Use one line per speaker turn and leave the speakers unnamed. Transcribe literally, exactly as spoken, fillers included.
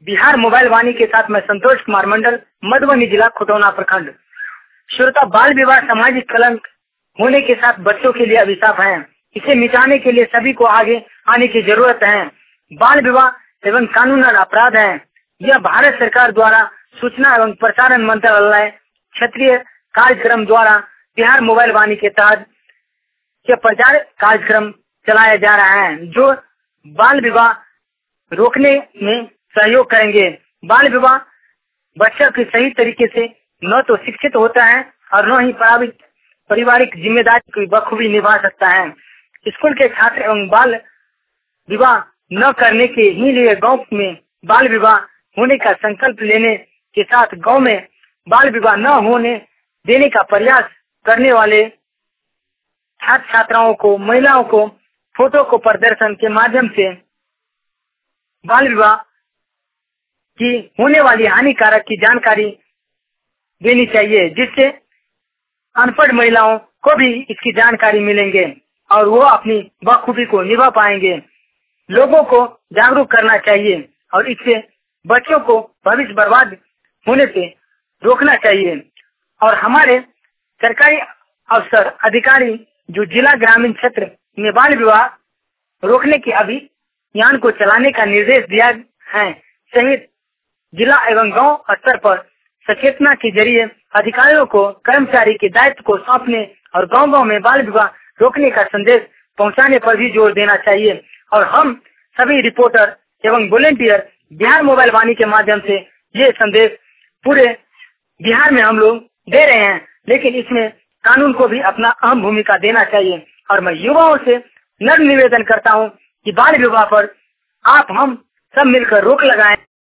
Bihar mobile वाणी के साथ मैं संतोष कुमार मंडल, मधुबनी जिला खुटौना प्रखंड। श्रोता, बाल विवाह सामाजिक कलंक होने के साथ बच्चों के लिए अभिशाप है। इसे मिटाने के लिए सभी को आगे आने की जरूरत है। बाल विवाह एवं कानूनन अपराध है। यह भारत सरकार द्वारा सूचना एवं प्रसारण मंत्रालय क्षेत्रीय कार्यक्रम द्वारा बिहार मोबाइल वाणी के तहत यह प्रचार कार्यक्रम चलाया जा रहा है, जो बाल विवाह रोकने में सहयोग करेंगे। बाल विवाह बच्चा की सही तरीके से न तो शिक्षित होता है और न ही पारिवारिक जिम्मेदारी की बखूबी निभा सकता है। स्कूल के छात्र एवं बाल विवाह न करने के ही लिए गांव में बाल विवाह होने का संकल्प लेने के साथ गांव में बाल विवाह न होने देने का प्रयास करने वाले छात्र छात्राओं को, महिलाओं को फोटो को प्रदर्शन के माध्यम से बाल विवाह की होने वाली हानिकारक की जानकारी देनी चाहिए, जिससे अनपढ़ महिलाओं को भी इसकी जानकारी मिलेंगे और वो अपनी बखूबी को निभा पाएंगे। लोगों को जागरूक करना चाहिए और इससे बच्चों को भविष्य बर्बाद होने से रोकना चाहिए। और हमारे सरकारी अफसर अधिकारी जो जिला ग्रामीण क्षेत्र में बाल विवाह रोकने के अभियान को चलाने का निर्देश दिया है, सहित जिला एवं गांव स्तर पर सचेतना के जरिए अधिकारियों को कर्मचारी के दायित्व को सौंपने और गांव गांव में बाल विवाह रोकने का संदेश पहुंचाने पर भी जोर देना चाहिए। और हम सभी रिपोर्टर एवं वॉलेंटियर बिहार मोबाइल वाणी के माध्यम से ये संदेश पूरे बिहार में हम लोग दे रहे हैं, लेकिन इसमें कानून को भी अपना अहम भूमिका देना चाहिए। और मैं युवाओं से नम्र निवेदन करता हूं कि बाल विवाह पर आप हम सब मिलकर रोक लगाएं।